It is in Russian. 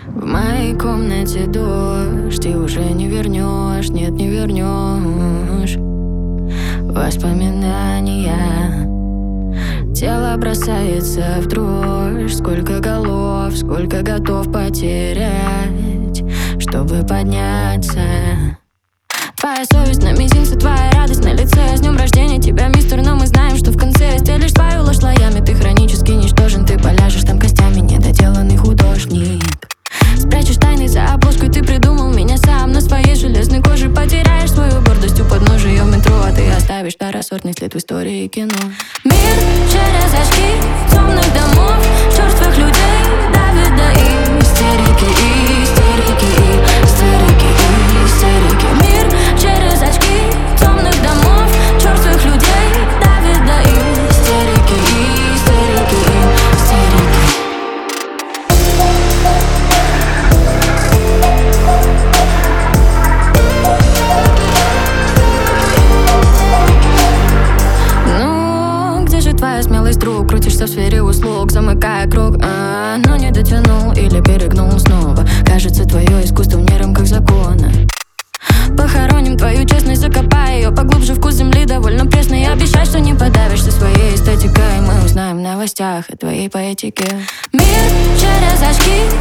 В моей комнате дождь, и уже не вернешь, нет, не вернешь воспоминания. Тело бросается в дрожь. Сколько голов, сколько готов потерять, чтобы подняться. Твоя совесть на мизинце, твоя радость на лице. С днем рождения тебя, мистер, но мы знаем, что в конце разделишь свою ложь слоями. Ты хронически ничтожен, ты поляжешь там костями, недоделанный художник. Спрячешь тайны за обложкой, ты придумал меня сам. На своей железной коже потеряешь свою гордость у подножия метро, а ты оставишь второсортный след в истории кино. Мир через очки темных домов, черствых людей давит до истерики, истерики, истерики, истерики. Мир через очки темных домов, черствых людей давит до истерики, истерики, истерики. Твоя смелость, друг, крутишься в сфере услуг, замыкая круг, но не дотянул или перегнул снова. Кажется, твое искусство вне рамках закона. Похороним твою честность, закопай ее поглубже, вкус земли довольно пресный. Обещай, что не подавишься своей эстетикой. Мы узнаем в новостях о твоей поэтике. Мир через очки